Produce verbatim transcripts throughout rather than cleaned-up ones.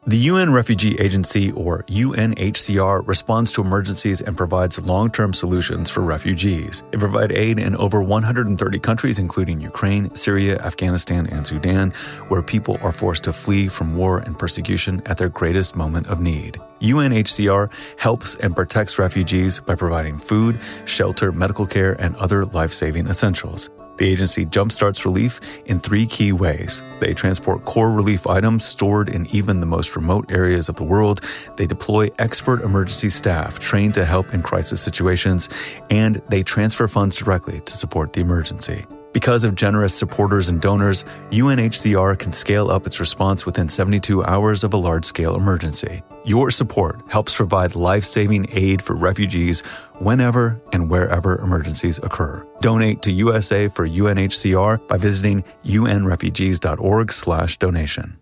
The U N Refugee Agency, or U N H C R, responds to emergencies and provides long-term solutions for refugees. They provide aid in over one hundred thirty countries, including Ukraine, Syria, Afghanistan, and Sudan, where people are forced to flee from war and persecution at their greatest moment of need. U N H C R helps and protects refugees by providing food, shelter, medical care, and other life-saving essentials. The agency jumpstarts relief in three key ways. They transport core relief items stored in even the most remote areas of the world. They deploy expert emergency staff trained to help in crisis situations. And they transfer funds directly to support the emergency. Because of generous supporters and donors, U N H C R can scale up its response within seventy-two hours of a large-scale emergency. Your support helps provide life-saving aid for refugees whenever and wherever emergencies occur. Donate to U S A for U N H C R by visiting unrefugees.org slash donation.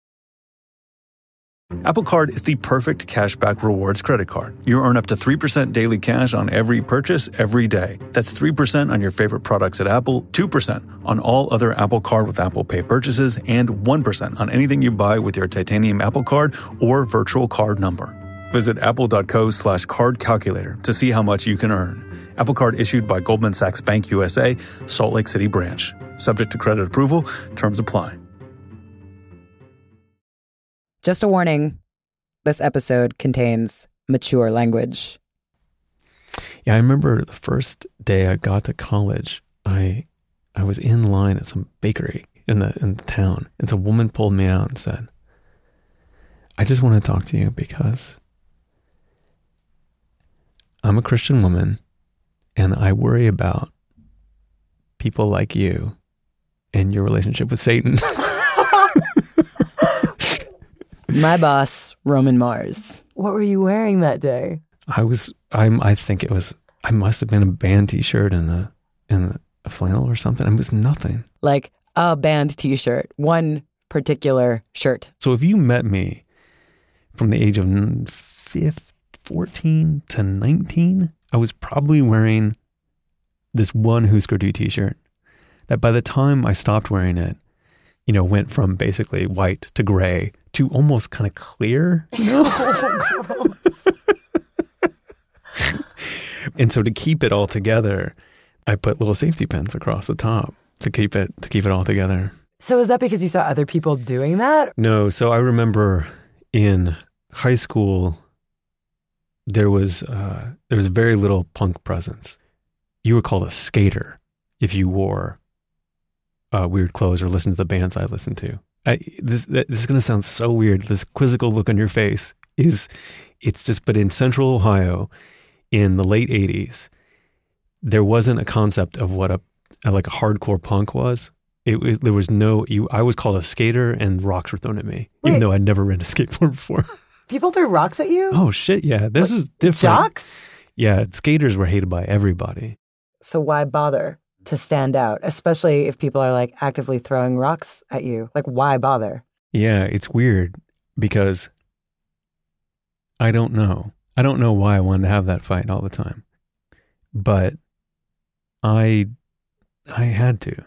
Apple Card is the perfect cashback rewards credit card. You earn up to three percent daily cash on every purchase every day. That's three percent on your favorite products at Apple, two percent on all other Apple Card with Apple Pay purchases, and one percent on anything you buy with your titanium Apple Card or virtual card number. Visit apple.co slash card calculator to see how much you can earn. Apple Card issued by Goldman Sachs Bank U S A, Salt Lake City branch. Subject to credit approval. Terms apply. Just a warning, this episode contains mature language. Yeah, I remember the first day I got to college, I I was in line at some bakery in the in the town, and some woman pulled me out and said, "I just want to talk to you because I'm a Christian woman and I worry about people like you and your relationship with Satan." My boss, Roman Mars. What were you wearing that day? I was, I'm, I think it was, I must have been a band t-shirt and a, and a flannel or something. It was nothing. Like a band t-shirt, one particular shirt. So if you met me from the age of fifteen, fourteen to nineteen, I was probably wearing this one Husker Du t-shirt that by the time I stopped wearing it, you know, went from basically white to gray to almost kind of clear, you know? And so to keep it all together, I put little safety pins across the top to keep it to keep it all together. So is that because you saw other people doing that? No. So I remember in high school, there was uh, there was very little punk presence. You were called a skater if you wore uh, weird clothes or listened to the bands I listened to. I, this this is going to sound so weird. This quizzical look on your face is, it's just, but in Central Ohio in the late eighties, there wasn't a concept of what a, a like a hardcore punk was. It was, there was no, you, I was called a skater and rocks were thrown at me, Wait. even though I'd never ridden a skateboard before. People threw rocks at you? Oh shit, yeah. This what, is different. Jocks? Yeah, skaters were hated by everybody. So why bother to stand out, especially if people are like actively throwing rocks at you? Like, why bother? Yeah, it's weird because I don't know. I don't know why I wanted to have that fight all the time. But I I had to.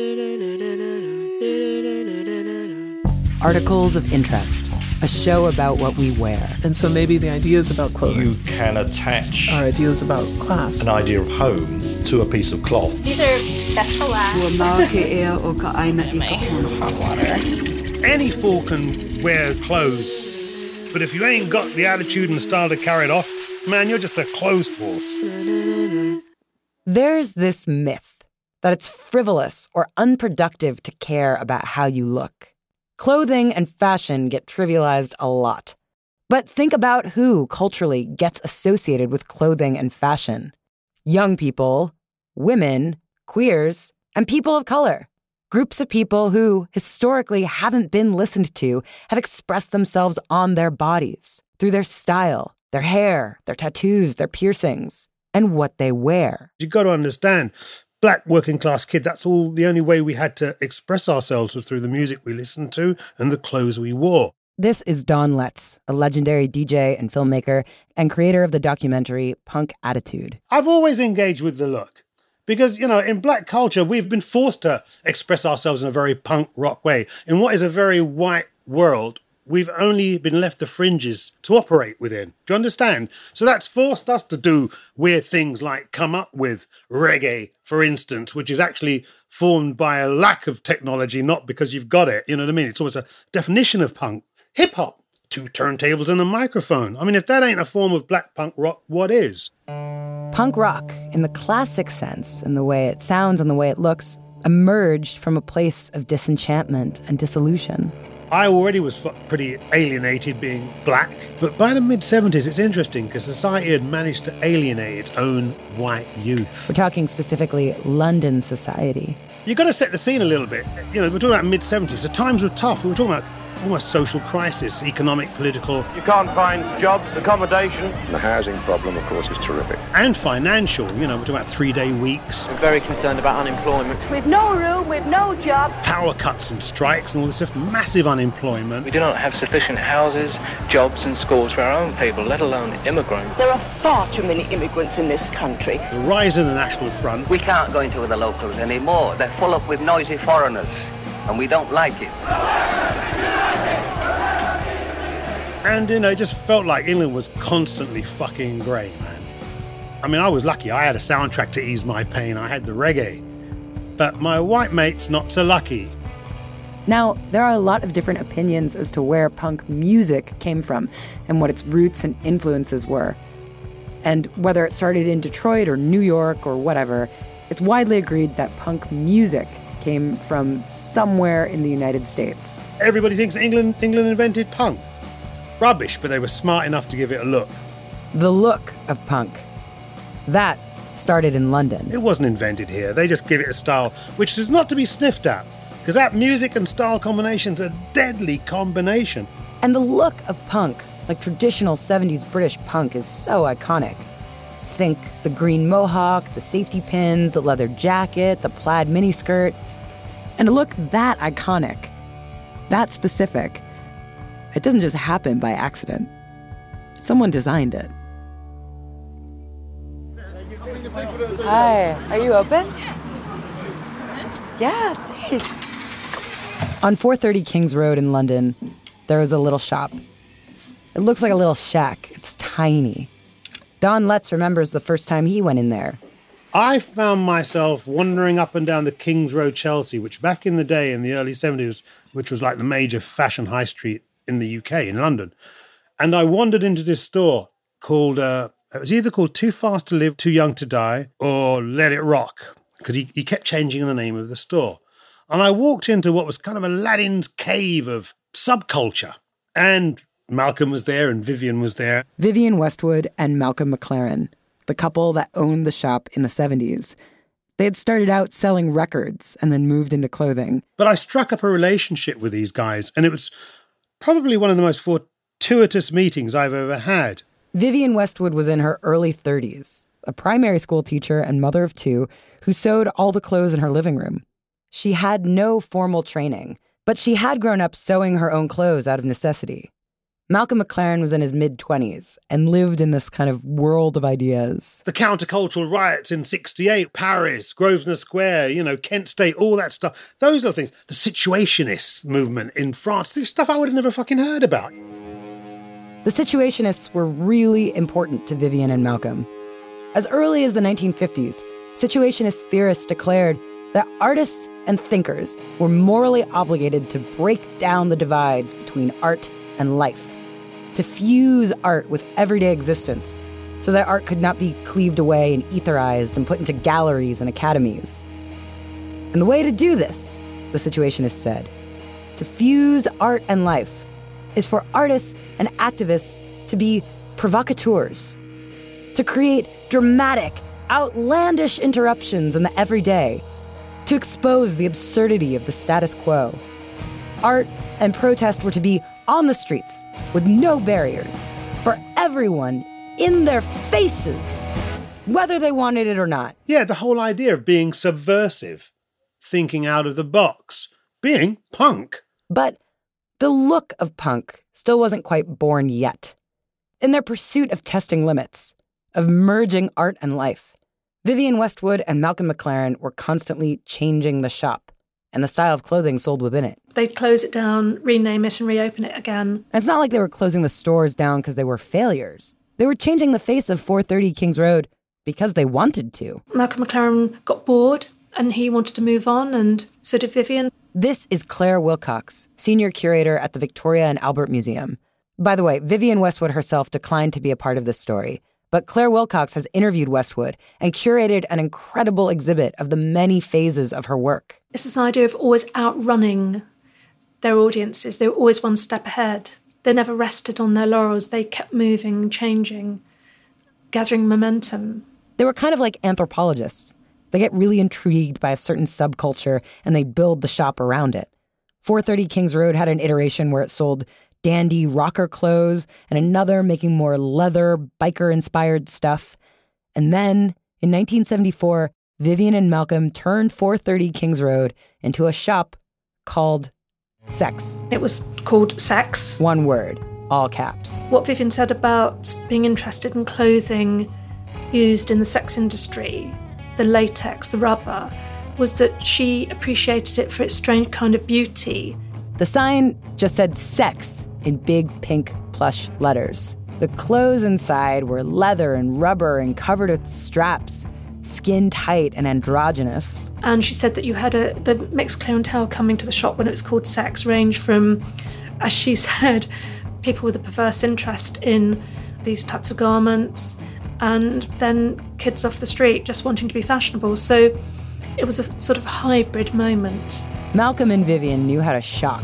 Articles of Interest, a show about what we wear. And so maybe the ideas about clothing. You can attach our ideas about class, an idea of home to a piece of cloth. These are best for last. Hot water. Any fool can wear clothes, but if you ain't got the attitude and style to carry it off, man, you're just a clothes horse. There's this myth that it's frivolous or unproductive to care about how you look. Clothing and fashion get trivialized a lot. But think about who culturally gets associated with clothing and fashion. Young people, women, queers, and people of color. Groups of people who, historically, haven't been listened to have expressed themselves on their bodies, through their style, their hair, their tattoos, their piercings, and what they wear. You've got to understand, black working class kid, that's all the only way we had to express ourselves was through the music we listened to and the clothes we wore. This is Don Letts, a legendary D J and filmmaker and creator of the documentary Punk Attitude. I've always engaged with the look because, you know, in black culture, we've been forced to express ourselves in a very punk rock way. In what is a very white world, we've only been left the fringes to operate within. Do you understand? So that's forced us to do weird things like come up with reggae, for instance, which is actually formed by a lack of technology, not because you've got it. You know what I mean? It's almost a definition of punk. Hip-hop, two turntables and a microphone. I mean, if that ain't a form of black punk rock, what is? Punk rock, in the classic sense, in the way it sounds and the way it looks, emerged from a place of disenchantment and disillusion. I already was pretty alienated being black, but by the mid-seventies, it's interesting because society had managed to alienate its own white youth. We're talking specifically London society. You've got to set the scene a little bit. You know, we're talking about mid-seventies, so times were tough. We were talking about almost social crisis, economic, political. You can't find jobs, accommodation. The housing problem, of course, is terrific. And financial. You know, we're talking about three-day weeks. We're very concerned about unemployment. We've no room, we've no job. Power cuts and strikes and all this stuff. Massive unemployment. We do not have sufficient houses, jobs and schools for our own people, let alone immigrants. There are far too many immigrants in this country. The rise of the National Front. We can't go into the locals anymore. They're full up with noisy foreigners, and we don't like it. And, you know, it just felt like England was constantly fucking grey, man. I mean, I was lucky. I had a soundtrack to ease my pain. I had the reggae. But my white mate's not so lucky. Now, there are a lot of different opinions as to where punk music came from and what its roots and influences were. And whether it started in Detroit or New York or whatever, it's widely agreed that punk music came from somewhere in the United States. Everybody thinks England, England invented punk. Rubbish, but they were smart enough to give it a look. The look of punk. That started in London. It wasn't invented here. They just give it a style which is not to be sniffed at, because that music and style combination's a deadly combination. And the look of punk, like traditional seventies British punk, is so iconic. Think the green mohawk, the safety pins, the leather jacket, the plaid miniskirt. And a look that iconic, that specific, it doesn't just happen by accident. Someone designed it. Hi, are you open? Yeah, thanks. On four thirty Kings Road in London, there is a little shop. It looks like a little shack. It's tiny. Don Letts remembers the first time he went in there. I found myself wandering up and down the Kings Road, Chelsea, which back in the day, in the early seventies, which was like the major fashion high street in the U K, in London. And I wandered into this store called, uh, it was either called Too Fast to Live, Too Young to Die, or Let It Rock, because he, he kept changing the name of the store. And I walked into what was kind of Aladdin's cave of subculture. And Malcolm was there and Vivienne was there. Vivienne Westwood and Malcolm McLaren, the couple that owned the shop in the seventies. They had started out selling records and then moved into clothing. But I struck up a relationship with these guys, and it was probably one of the most fortuitous meetings I've ever had. Vivienne Westwood was in her early thirties, a primary school teacher and mother of two who sewed all the clothes in her living room. She had no formal training, but she had grown up sewing her own clothes out of necessity. Malcolm McLaren was in his mid-twenties and lived in this kind of world of ideas. The countercultural riots in sixty-eight, Paris, Grosvenor Square, you know, Kent State, all that stuff. Those little things. The Situationists movement in France. This stuff I would have never fucking heard about. The Situationists were really important to Vivienne and Malcolm. As early as the nineteen fifties, Situationist theorists declared that artists and thinkers were morally obligated to break down the divides between art and life, to fuse art with everyday existence so that art could not be cleaved away and etherized and put into galleries and academies. And the way to do this, the Situationists said, to fuse art and life, is for artists and activists to be provocateurs, to create dramatic, outlandish interruptions in the everyday, to expose the absurdity of the status quo. Art and protest were to be on the streets with no barriers for everyone in their faces, whether they wanted it or not. Yeah, the whole idea of being subversive, thinking out of the box, being punk. But the look of punk still wasn't quite born yet. In their pursuit of testing limits, of merging art and life, Vivienne Westwood and Malcolm McLaren were constantly changing the shop, and the style of clothing sold within it. They'd close it down, rename it, and reopen it again. And it's not like they were closing the stores down because they were failures. They were changing the face of four thirty Kings Road because they wanted to. Malcolm McLaren got bored, and he wanted to move on, and so did Vivienne. This is Claire Wilcox, senior curator at the Victoria and Albert Museum. By the way, Vivienne Westwood herself declined to be a part of this story, but Claire Wilcox has interviewed Westwood and curated an incredible exhibit of the many phases of her work. It's this idea of always outrunning their audiences. They were always one step ahead. They never rested on their laurels. They kept moving, changing, gathering momentum. They were kind of like anthropologists. They get really intrigued by a certain subculture and they build the shop around it. four thirty Kings Road had an iteration where it sold dandy rocker clothes and another making more leather, biker-inspired stuff. And then, in nineteen seventy-four, Vivienne and Malcolm turned four thirty Kings Road into a shop called Sex. It was called Sex. One word, all caps. What Vivienne said about being interested in clothing used in the sex industry, the latex, the rubber, was that she appreciated it for its strange kind of beauty. The sign just said sex in big pink plush letters. The clothes inside were leather and rubber and covered with straps, skin tight and androgynous. And she said that you had a the mixed clientele coming to the shop when it was called Sex ranged from, as she said, people with a perverse interest in these types of garments, and then kids off the street just wanting to be fashionable. So it was a sort of hybrid moment. Malcolm and Vivienne knew how to shock.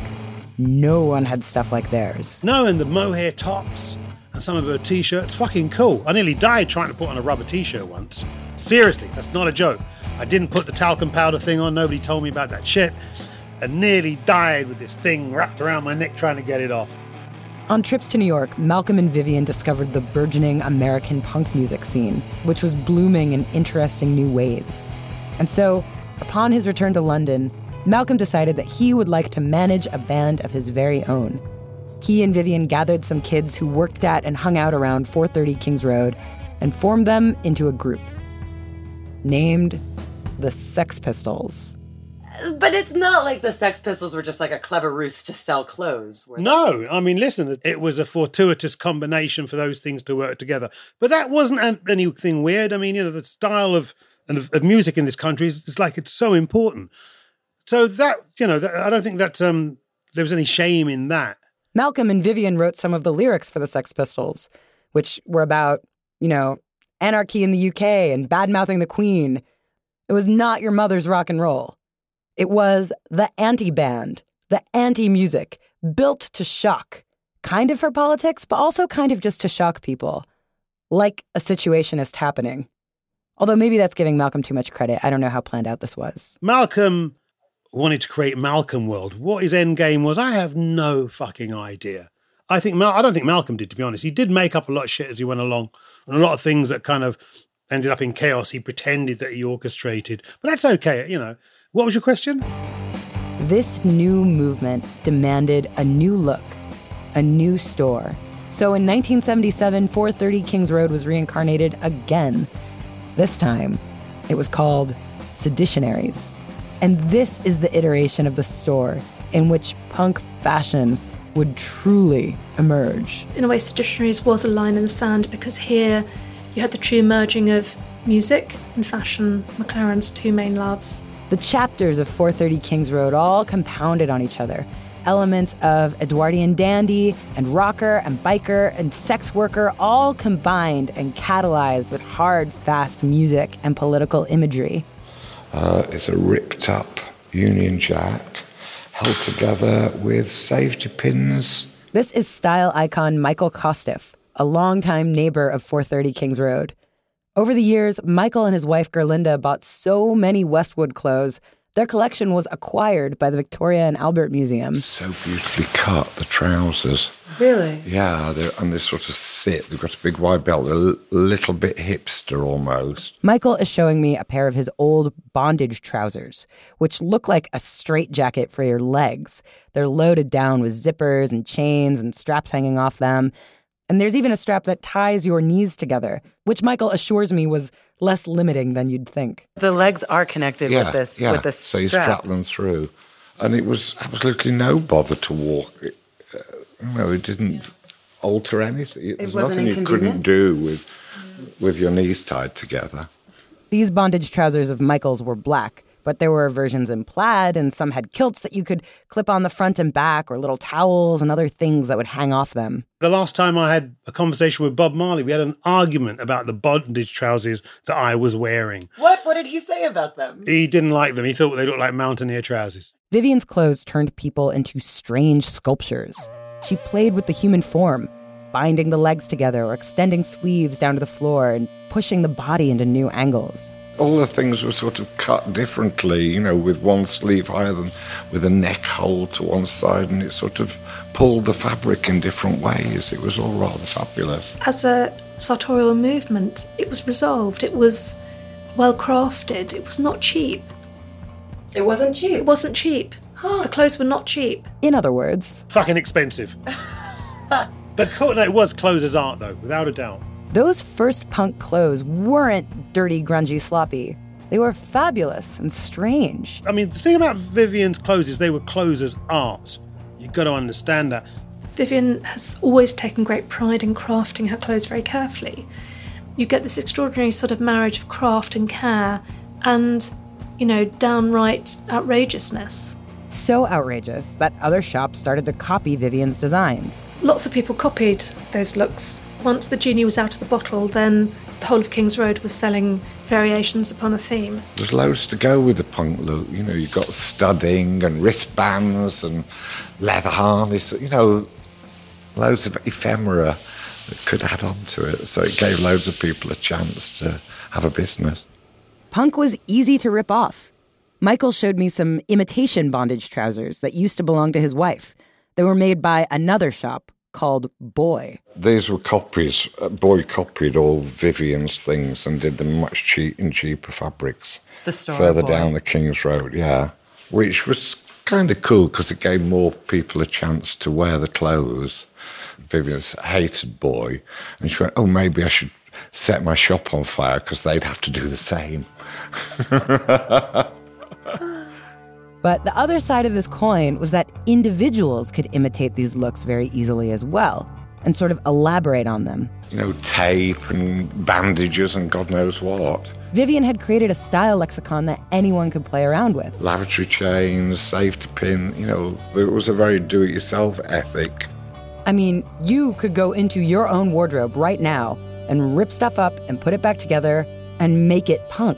No one had stuff like theirs. No, and the mohair tops and some of her T-shirts, fucking cool. I nearly died trying to put on a rubber T-shirt once. Seriously, that's not a joke. I didn't put the talcum powder thing on. Nobody told me about that shit. I nearly died with this thing wrapped around my neck trying to get it off. On trips to New York, Malcolm and Vivienne discovered the burgeoning American punk music scene, which was blooming in interesting new ways. And so, upon his return to London, Malcolm decided that he would like to manage a band of his very own. He and Vivienne gathered some kids who worked at and hung out around four thirty Kings Road and formed them into a group named the Sex Pistols. But it's not like the Sex Pistols were just like a clever ruse to sell clothes. No, I mean, listen, it was a fortuitous combination for those things to work together. But that wasn't anything weird. I mean, you know, the style of, of, of music in this country is, is like, it's so important. So that, you know, that, I don't think that um, there was any shame in that. Malcolm and Vivienne wrote some of the lyrics for the Sex Pistols, which were about, you know, anarchy in the U K and bad-mouthing the Queen. It was not your mother's rock and roll. It was the anti-band, the anti-music, built to shock. Kind of for politics, but also kind of just to shock people. Like a situationist happening. Although maybe that's giving Malcolm too much credit. I don't know how planned out this was. Malcolm wanted to create Malcolm World. What his end game was, I have no fucking idea. I think Mal- I don't think Malcolm did, to be honest. He did make up a lot of shit as he went along, and a lot of things that kind of ended up in chaos. He pretended that he orchestrated, but that's okay, you know. What was your question? This new movement demanded a new look, a new store. So in nineteen seventy-seven, four thirty Kings Road was reincarnated again. This time, it was called Seditionaries. And this is the iteration of the store in which punk fashion would truly emerge. In a way, Seditionaries was a line in the sand because here you had the true merging of music and fashion, McLaren's two main loves. The chapters of four thirty Kings Road all compounded on each other. Elements of Edwardian dandy and rocker and biker and sex worker all combined and catalyzed with hard, fast music and political imagery. Uh, it's a ripped up Union Jack held together with safety pins. This is style icon Michael Kostiff, a longtime neighbor of four thirty Kings Road. Over the years, Michael and his wife Gerlinda bought so many Westwood clothes, their collection was acquired by the Victoria and Albert Museum. So beautifully cut, the trousers. Really? Yeah, and they sort of sit. They've got a big wide belt. They're a little bit hipster almost. Michael is showing me a pair of his old bondage trousers, which look like a straitjacket for your legs. They're loaded down with zippers and chains and straps hanging off them. And there's even a strap that ties your knees together, which Michael assures me was less limiting than you'd think. The legs are connected yeah, with this yeah. with this so you strap. strap them through. And it was absolutely no bother to walk. It, uh, you know, it didn't alter anything. It, There's nothing you couldn't do with with your knees tied together. These bondage trousers of Michael's were black, but there were versions in plaid, and some had kilts that you could clip on the front and back, or little towels and other things that would hang off them. The last time I had a conversation with Bob Marley, we had an argument about the bondage trousers that I was wearing. What? What did he say about them? He didn't like them. He thought they looked like mountaineer trousers. Vivian's clothes turned people into strange sculptures. She played with the human form, binding the legs together or extending sleeves down to the floor and pushing the body into new angles. All the things were sort of cut differently, you know, with one sleeve higher than with a neck hole to one side, and it sort of pulled the fabric in different ways. It was all rather fabulous. As a sartorial movement, it was resolved. It was well crafted. It was not cheap. It wasn't cheap? It wasn't cheap. Huh. The clothes were not cheap. In other words... fucking expensive. But no, it was clothes as art, though, without a doubt. Those first punk clothes weren't dirty, grungy, sloppy. They were fabulous and strange. I mean, the thing about Vivian's clothes is they were clothes as art. You've got to understand that. Vivian has always taken great pride in crafting her clothes very carefully. You get this extraordinary sort of marriage of craft and care and, you know, downright outrageousness. So outrageous that other shops started to copy Vivian's designs. Lots of people copied those looks. Once the genie was out of the bottle, then the whole of King's Road was selling variations upon a theme. There's loads to go with the punk look. You know, you've got studding and wristbands and leather harness, you know, loads of ephemera that could add on to it. So it gave loads of people a chance to have a business. Punk was easy to rip off. Michael showed me some imitation bondage trousers that used to belong to his wife. They were made by another shop called Boy. These were copies. Boy copied all Vivian's things and did them much cheap in cheaper fabrics. The store further Boy. Down the King's Road, yeah. Which was kind of cool because it gave more people a chance to wear the clothes. Vivian's hated Boy, and she went, oh, maybe I should set my shop on fire because they'd have to do the same. But the other side of this coin was that individuals could imitate these looks very easily as well and sort of elaborate on them. You know, tape and bandages and God knows what. Vivian had created a style lexicon that anyone could play around with. Lavatory chains, safety pin, you know, it was a very do-it-yourself ethic. I mean, you could go into your own wardrobe right now and rip stuff up and put it back together and make it punk.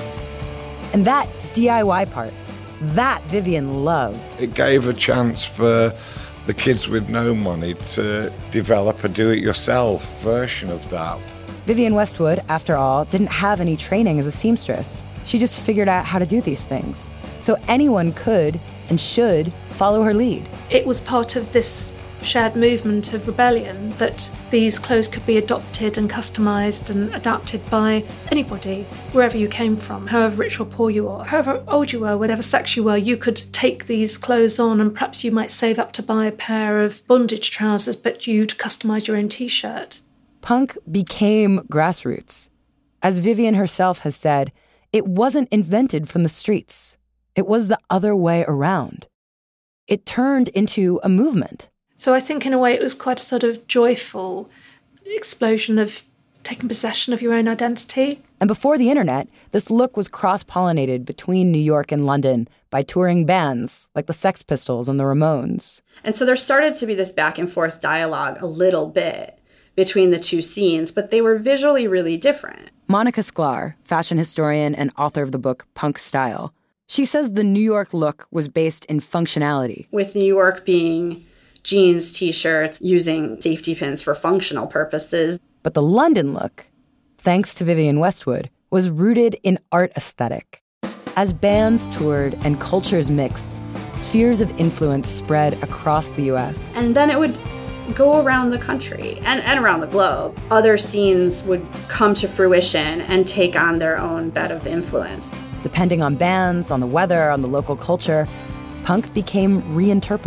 And that D I Y part, that Vivian loved. It gave a chance for the kids with no money to develop a do-it-yourself version of that. Vivian Westwood, after all, didn't have any training as a seamstress. She just figured out how to do these things. So anyone could and should follow her lead. It was part of this shared movement of rebellion that these clothes could be adopted and customised and adapted by anybody, wherever you came from, however rich or poor you are, however old you were, whatever sex you were, you could take these clothes on and perhaps you might save up to buy a pair of bondage trousers, but you'd customise your own t-shirt. Punk became grassroots. As Vivian herself has said, it wasn't invented from the streets. It was the other way around. It turned into a movement. So I think in a way it was quite a sort of joyful explosion of taking possession of your own identity. And before the internet, this look was cross-pollinated between New York and London by touring bands like the Sex Pistols and the Ramones. And so there started to be this back and forth dialogue a little bit between the two scenes, but they were visually really different. Monica Sklar, fashion historian and author of the book Punk Style, she says the New York look was based in functionality. With New York being jeans, t-shirts, using safety pins for functional purposes. But the London look, thanks to Vivian Westwood, was rooted in art aesthetic. As bands toured and cultures mixed, spheres of influence spread across the U S. And then it would go around the country and, and around the globe. Other scenes would come to fruition and take on their own bed of influence. Depending on bands, on the weather, on the local culture, punk became reinterpreted.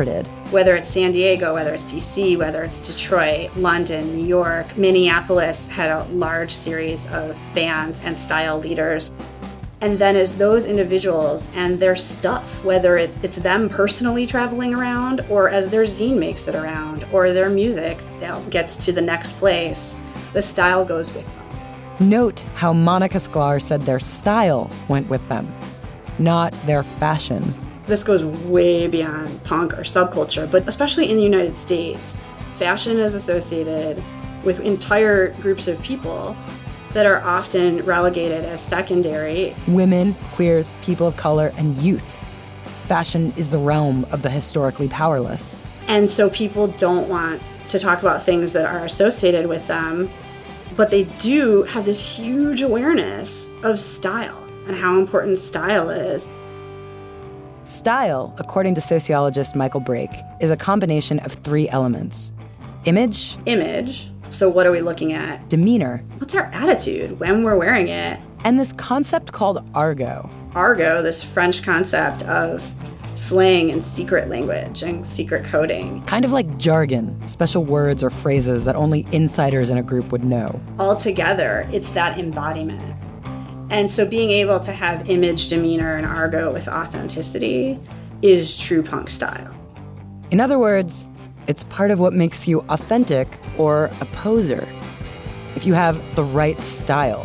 Whether it's San Diego, whether it's D C, whether it's Detroit, London, New York, Minneapolis had a large series of bands and style leaders. And then as those individuals and their stuff, whether it's, it's them personally traveling around or as their zine makes it around or their music gets to the next place, the style goes with them. Note how Monica Sklar said their style went with them, not their fashion. This goes way beyond punk or subculture, but especially in the United States, fashion is associated with entire groups of people that are often relegated as secondary. Women, queers, people of color, and youth. Fashion is the realm of the historically powerless. And so people don't want to talk about things that are associated with them, but they do have this huge awareness of style and how important style is. Style, according to sociologist Michael Brake, is a combination of three elements. Image. Image. So what are we looking at? Demeanor. What's our attitude when we're wearing it? And this concept called argot. Argot, this French concept of slang and secret language and secret coding. Kind of like jargon, special words or phrases that only insiders in a group would know. Altogether, it's that embodiment. And so being able to have image, demeanor, and argot with authenticity is true punk style. In other words, it's part of what makes you authentic or a poser, if you have the right style.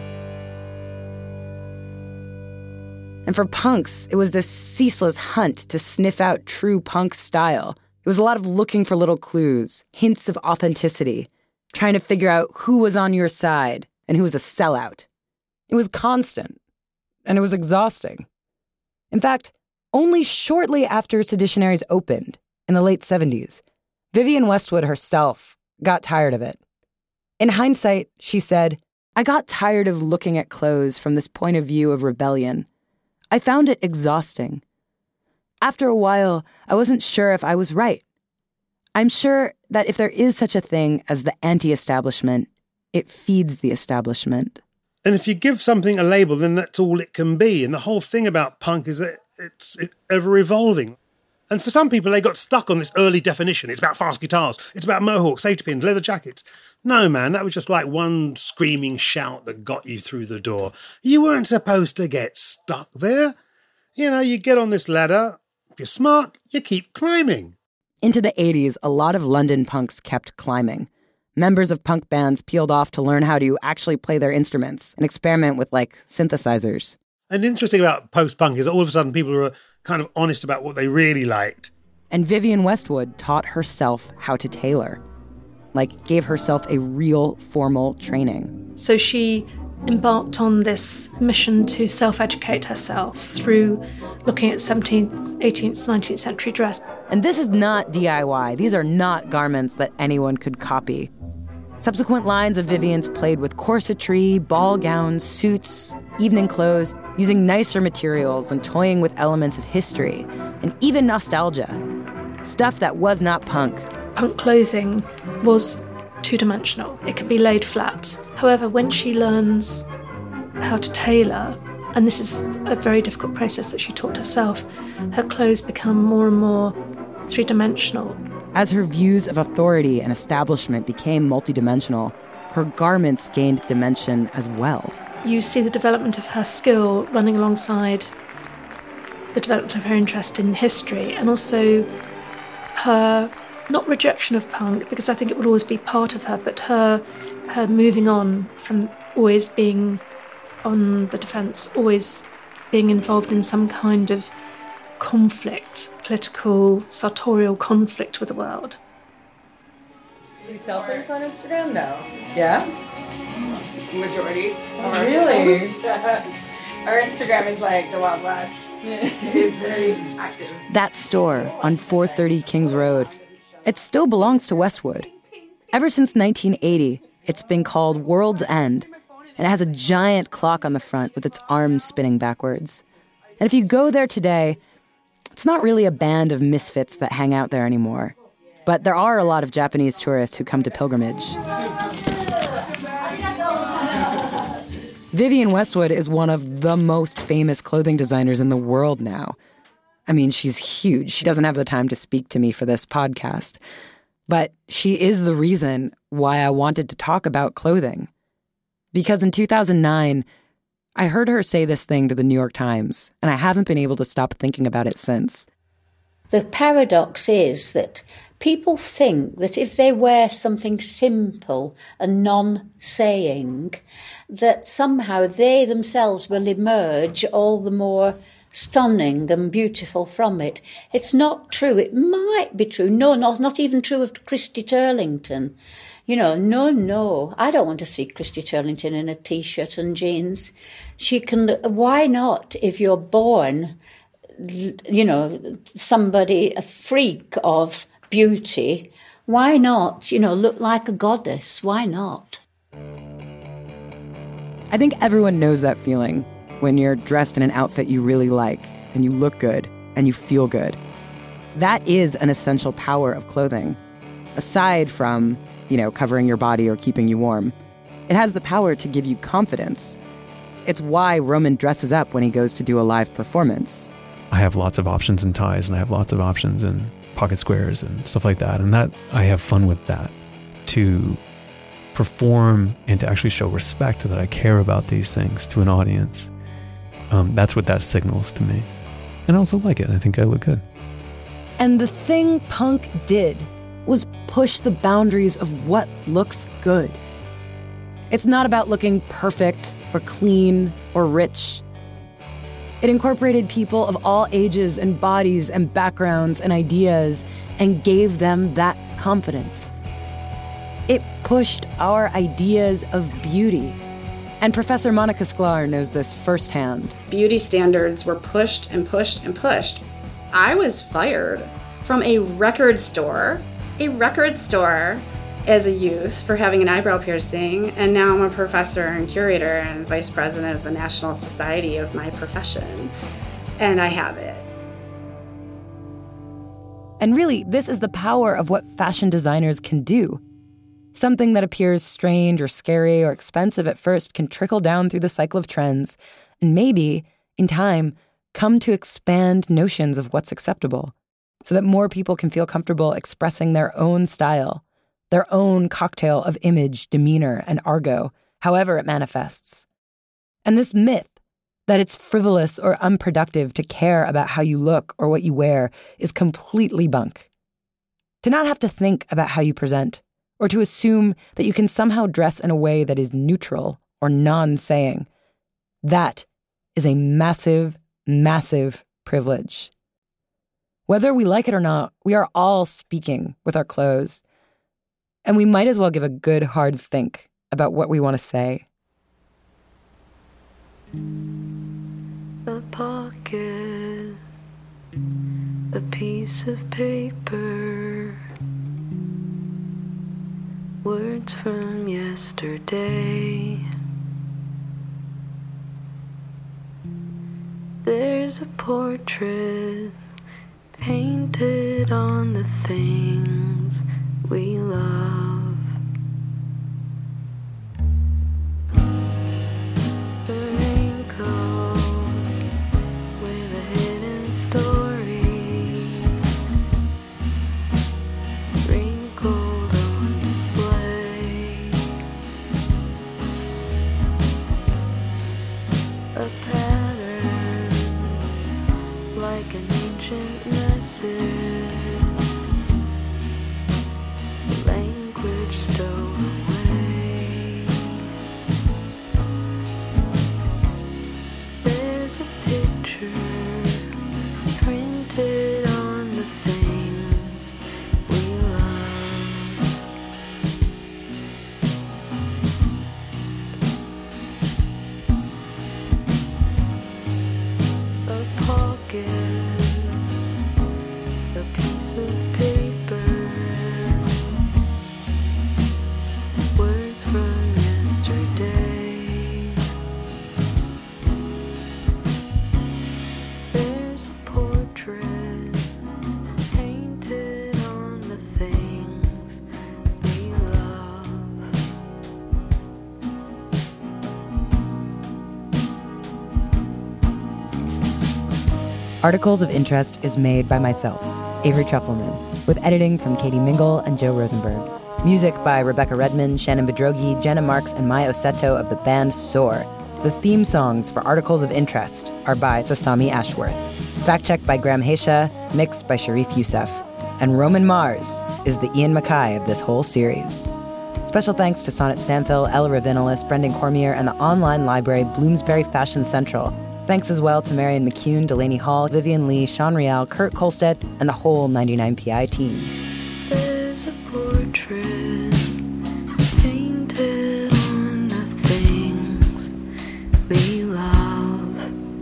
And for punks, it was this ceaseless hunt to sniff out true punk style. It was a lot of looking for little clues, hints of authenticity, trying to figure out who was on your side and who was a sellout. It was constant, and it was exhausting. In fact, only shortly after Seditionaries opened, in the late seventies, Vivienne Westwood herself got tired of it. In hindsight, she said, "I got tired of looking at clothes from this point of view of rebellion. I found it exhausting. After a while, I wasn't sure if I was right. I'm sure that if there is such a thing as the anti-establishment, it feeds the establishment." And if you give something a label, then that's all it can be. And the whole thing about punk is that it's ever-evolving. And for some people, they got stuck on this early definition. It's about fast guitars. It's about mohawks, safety pins, leather jackets. No, man, that was just like one screaming shout that got you through the door. You weren't supposed to get stuck there. You know, you get on this ladder. If you're smart, you keep climbing. Into the eighties, a lot of London punks kept climbing. Members of punk bands peeled off to learn how to actually play their instruments and experiment with, like, synthesizers. And interesting about post-punk is that all of a sudden people are kind of honest about what they really liked. And Vivienne Westwood taught herself how to tailor. Like, gave herself a real formal training. So she embarked on this mission to self-educate herself through looking at seventeenth, eighteenth, nineteenth century dress. And this is not D I Y. These are not garments that anyone could copy. Subsequent lines of Vivienne's played with corsetry, ball gowns, suits, evening clothes, using nicer materials and toying with elements of history, and even nostalgia. Stuff that was not punk. Punk clothing was two-dimensional. It could be laid flat. However, when she learns how to tailor, and this is a very difficult process that she taught herself, her clothes become more and more three-dimensional. As her views of authority and establishment became multidimensional, her garments gained dimension as well. You see the development of her skill running alongside the development of her interest in history, and also her, not rejection of punk, because I think it would always be part of her, but her her moving on from always being on the defence, always being involved in some kind of conflict, political, sartorial conflict with the world. Do you sell things on Instagram? No. Yeah? Majority of our Really? Our Instagram is like the Wild West. It is very active. That store on four thirty Kings Road, it still belongs to Westwood. Ever since nineteen eighty, it's been called World's End, and it has a giant clock on the front with its arms spinning backwards. And if you go there today, it's not really a band of misfits that hang out there anymore. But there are a lot of Japanese tourists who come to pilgrimage. Vivienne Westwood is one of the most famous clothing designers in the world now. I mean, she's huge. She doesn't have the time to speak to me for this podcast. But she is the reason why I wanted to talk about clothing. Because in two thousand nine, I heard her say this thing to the New York Times, and I haven't been able to stop thinking about it since. The paradox is that people think that if they wear something simple and non-saying, that somehow they themselves will emerge all the more stunning and beautiful from it. It's not true. It might be true. No, not, not even true of Christy Turlington. You know, no, no, I don't want to see Christy Turlington in a T-shirt and jeans. She can, why not, if you're born, you know, somebody, a freak of beauty, why not, you know, look like a goddess? Why not? I think everyone knows that feeling when you're dressed in an outfit you really like and you look good and you feel good. That is an essential power of clothing. Aside from, you know, covering your body or keeping you warm, it has the power to give you confidence. It's why Roman dresses up when he goes to do a live performance. I have lots of options in ties, and I have lots of options in pocket squares and stuff like that. And that I have fun with that, to perform and to actually show respect that I care about these things to an audience. Um, that's what that signals to me. And I also like it. I think I look good. And the thing punk did was push the boundaries of what looks good. It's not about looking perfect or clean or rich. It incorporated people of all ages and bodies and backgrounds and ideas and gave them that confidence. It pushed our ideas of beauty. And Professor Monica Sklar knows this firsthand. Beauty standards were pushed and pushed and pushed. I was fired from a record store, a record store as a youth for having an eyebrow piercing, and now I'm a professor and curator and vice president of the National Society of my profession, and I have it. And really, this is the power of what fashion designers can do. Something that appears strange or scary or expensive at first can trickle down through the cycle of trends and maybe, in time, come to expand notions of what's acceptable so that more people can feel comfortable expressing their own style, their own cocktail of image, demeanor, and argot, however it manifests. And this myth that it's frivolous or unproductive to care about how you look or what you wear is completely bunk. To not have to think about how you present, or to assume that you can somehow dress in a way that is neutral or non-saying, that is a massive, massive privilege. Whether we like it or not, we are all speaking with our clothes. And we might as well give a good hard think about what we want to say. A pocket, a piece of paper, words from yesterday. There's a portrait painted on the things we love. The raincoat with a hidden story, wrinkled on display. A pattern like an ancient message. Lane Articles of Interest is made by myself, Avery Trufelman, with editing from Katie Mingle and Joe Rosenberg. Music by Rebecca Redmond, Shannon Bedrogi, Jenna Marks, and Maya Oseto of the band Soar. The theme songs for Articles of Interest are by Sasami Ashworth. Fact-checked by Graham Haysha, mixed by Sharif Youssef. And Roman Mars is the Ian Mackay of this whole series. Special thanks to Sonnet Stanfill, Ella Ravinalis, Brendan Cormier, and the online library Bloomsbury Fashion Central. Thanks as well to Marion McCune, Delaney Hall, Vivian Lee, Sean Rial, Kurt Kolstedt, and the whole ninety-nine P I team. There's a portrait painted on the things we love.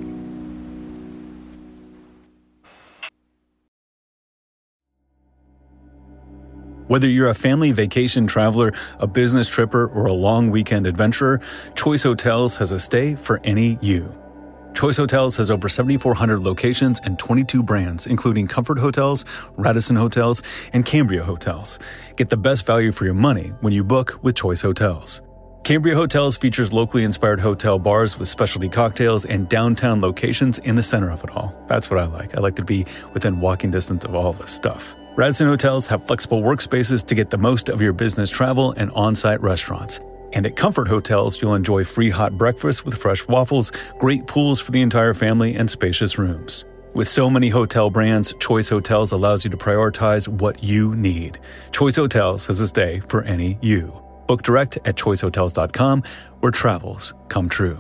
Whether you're a family vacation traveler, a business tripper, or a long weekend adventurer, Choice Hotels has a stay for any you. Choice Hotels has over seventy-four hundred locations and twenty-two brands, including Comfort Hotels, Radisson Hotels, and Cambria Hotels. Get the best value for your money when you book with Choice Hotels. Cambria Hotels features locally inspired hotel bars with specialty cocktails and downtown locations in the center of it all. That's what I like. I like to be within walking distance of all this stuff. Radisson Hotels have flexible workspaces to get the most of your business travel and on-site restaurants. And at Comfort Hotels, you'll enjoy free hot breakfast with fresh waffles, great pools for the entire family, and spacious rooms. With so many hotel brands, Choice Hotels allows you to prioritize what you need. Choice Hotels has a stay for any you. Book direct at choice hotels dot com, where travels come true.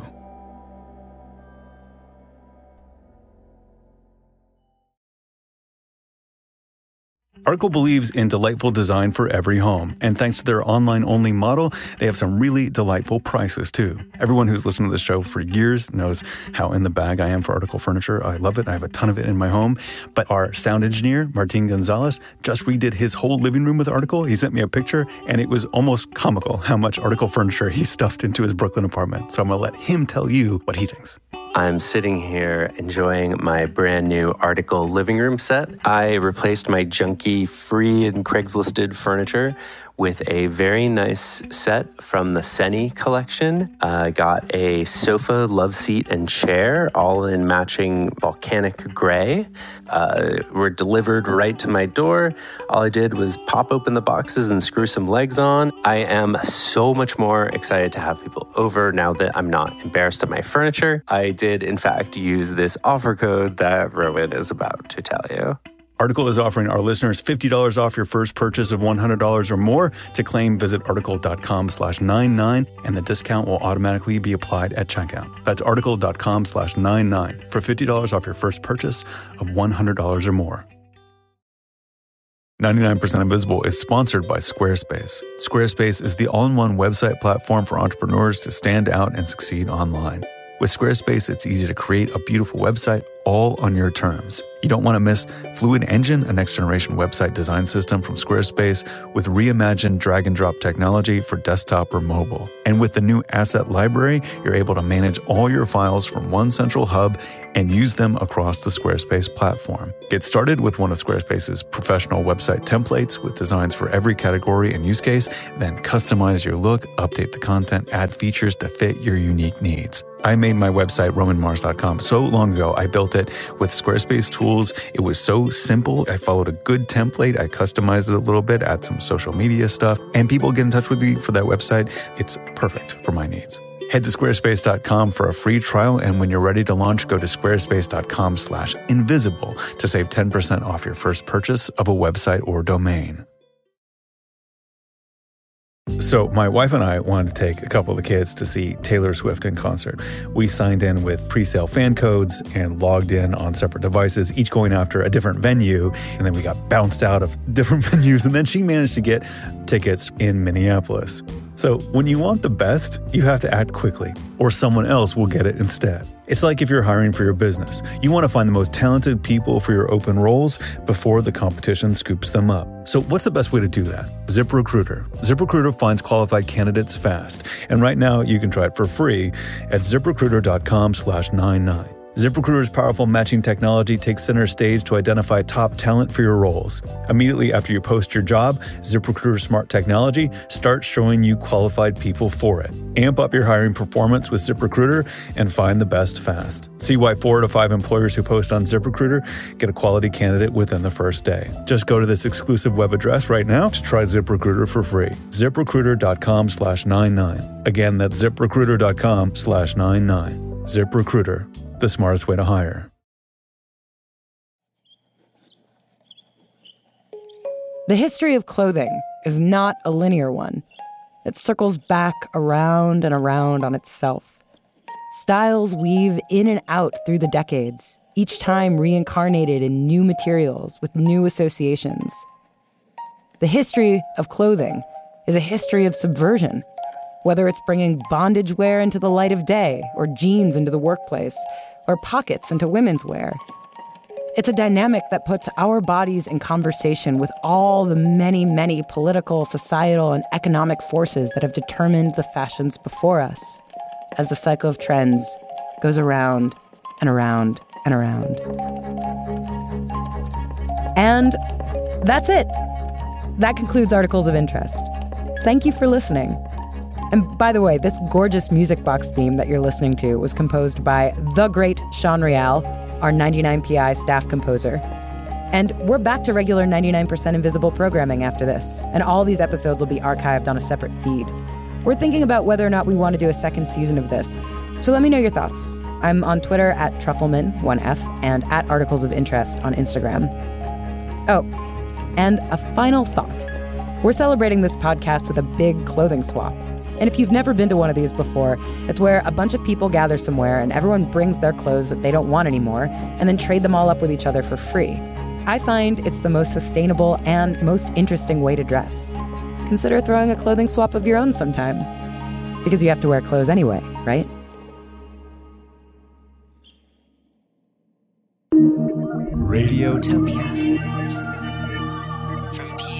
Article believes in delightful design for every home, and thanks to their online-only model, they have some really delightful prices, too. Everyone who's listened to this show for years knows how in the bag I am for Article furniture. I love it. I have a ton of it in my home. But our sound engineer, Martin Gonzalez, just redid his whole living room with Article. He sent me a picture, and it was almost comical how much Article furniture he stuffed into his Brooklyn apartment. So I'm going to let him tell you what he thinks. I'm sitting here enjoying my brand new Article living room set. I replaced my junky free and Craigslisted furniture with a very nice set from the Seni collection. I uh, got a sofa, love seat, and chair, all in matching volcanic gray. Uh, were delivered right to my door. All I did was pop open the boxes and screw some legs on. I am so much more excited to have people over now that I'm not embarrassed of my furniture. I did, in fact, use this offer code that Rowan is about to tell you. Article is offering our listeners fifty dollars off your first purchase of one hundred dollars or more. To claim, visit article.com slash 99, and the discount will automatically be applied at checkout. That's article.com slash 99 for fifty dollars off your first purchase of one hundred dollars or more. ninety-nine percent Invisible is sponsored by Squarespace. Squarespace is the all-in-one website platform for entrepreneurs to stand out and succeed online. With Squarespace, it's easy to create a beautiful website all on your terms. You don't want to miss Fluid Engine, a next-generation website design system from Squarespace with reimagined drag-and-drop technology for desktop or mobile. And with the new Asset Library, you're able to manage all your files from one central hub and use them across the Squarespace platform. Get started with one of Squarespace's professional website templates with designs for every category and use case, then customize your look, update the content, add features to fit your unique needs. I made my website, roman mars dot com, so long ago. I built it with Squarespace tools. It was so simple. I followed a good template. I customized it a little bit, add some social media stuff, and people get in touch with me for that website. It's perfect for my needs. Head to squarespace dot com for a free trial, and when you're ready to launch, go to squarespace.com slash invisible to save ten percent off your first purchase of a website or domain. So my wife and I wanted to take a couple of the kids to see Taylor Swift in concert. We signed in with pre-sale fan codes and logged in on separate devices, each going after a different venue. And then we got bounced out of different venues. And then she managed to get tickets in Minneapolis. So when you want the best, you have to act quickly, or someone else will get it instead. It's like if you're hiring for your business. You want to find the most talented people for your open roles before the competition scoops them up. So what's the best way to do that? ZipRecruiter. ZipRecruiter finds qualified candidates fast. And right now you can try it for free at ziprecruiter.com slash 99. ZipRecruiter's powerful matching technology takes center stage to identify top talent for your roles. Immediately after you post your job, ZipRecruiter's smart technology starts showing you qualified people for it. Amp up your hiring performance with ZipRecruiter and find the best fast. See why four out of five employers who post on ZipRecruiter get a quality candidate within the first day. Just go to this exclusive web address right now to try ZipRecruiter for free. ZipRecruiter.com slash 99. Again, that's ZipRecruiter.com slash 99. ZipRecruiter, the smartest way to hire. The history of clothing is not a linear one. It circles back around and around on itself. Styles weave in and out through the decades, each time reincarnated in new materials with new associations. The history of clothing is a history of subversion, whether it's bringing bondage wear into the light of day, or jeans into the workplace, or pockets into women's wear. It's a dynamic that puts our bodies in conversation with all the many, many political, societal, and economic forces that have determined the fashions before us, as the cycle of trends goes around and around and around. And that's it. That concludes Articles of Interest. Thank you for listening. And by the way, this gorgeous music box theme that you're listening to was composed by the great Sean Real, our ninety-nine P I staff composer. And we're back to regular ninety-nine percent Invisible programming after this, and all these episodes will be archived on a separate feed. We're thinking about whether or not we want to do a second season of this, so let me know your thoughts. I'm on Twitter at Truffleman, one F, and at Articles of Interest on Instagram. Oh, and a final thought. We're celebrating this podcast with a big clothing swap. And if you've never been to one of these before, it's where a bunch of people gather somewhere and everyone brings their clothes that they don't want anymore and then trade them all up with each other for free. I find it's the most sustainable and most interesting way to dress. Consider throwing a clothing swap of your own sometime. Because you have to wear clothes anyway, right? Radiotopia. From P